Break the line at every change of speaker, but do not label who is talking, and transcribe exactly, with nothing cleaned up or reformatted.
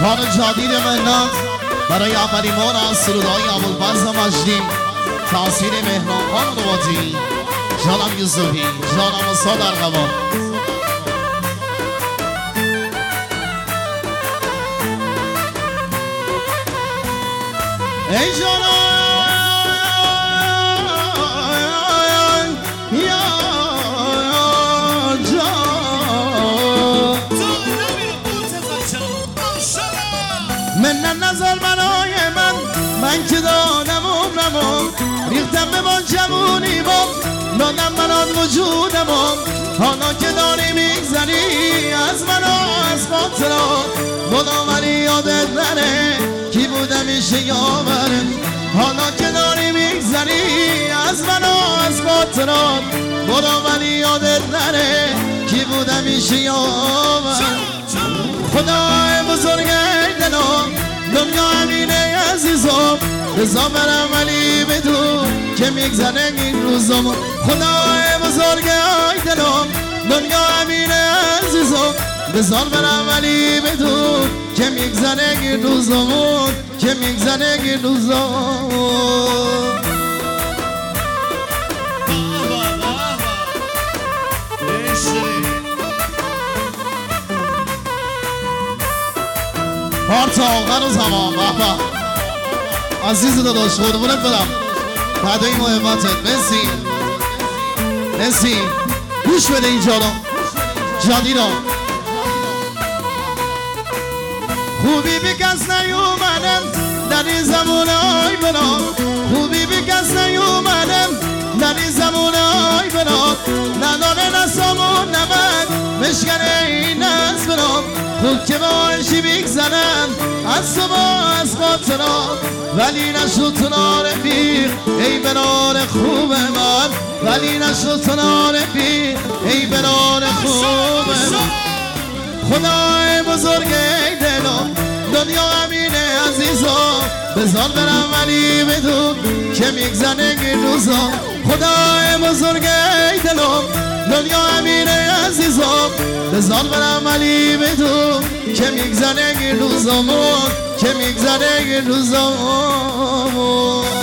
خان جدید منت برای اولین بار از سرودهای ابوالفضل مجدی تاثیر مهران خان نوبتی جانم یوسفی جانم استاد ارغوان ای جانم من نظر برای من من که دادم عمرمو ریختم به با جوونی با دادم برات وجودمو حالا که داری میگذری از من و از خاطرات خدا ولی یادت نره کی بودم میشه یاوره حالا که داری میگذری از من و از خاطرات خدا ولی یادت نره کی بودم میشه یاوره خدای بزرگ دلم دنیا امینه عزیزم رضا برم ولی بدون که میگذره این روزم خدای بزرگ دلم دنیا امینه عزیزم رضا برم ولی بدون که میگذره این روزم که میگذره این روزم پارت آخر زمان بابا عزیز داداش قربونت برم بعد این محبتت مرسی مرسی گوش بده اینجا رو جدی رو خوبی بی کس نیومدم در این زمانای برام خوبی بی کس نیومدم در این زمانای برام نداره نسامون نمد مشکنه این از برام خوب که باشی بگذنم از تو با از خاطرات ولی نشد تو نارفیق ای برار خوب من ولی نشد تو نارفیق ای برار خوب من خدای بزرگ ای دلم دنیا امینه عزیزم بزار برم ولی بدون که میگذنه این روزا خدای بزرگ ای دلم دنیا امینه عزیزم بزار برم ولی بدون که میگذنه این روزامون که میگذنه این روزامون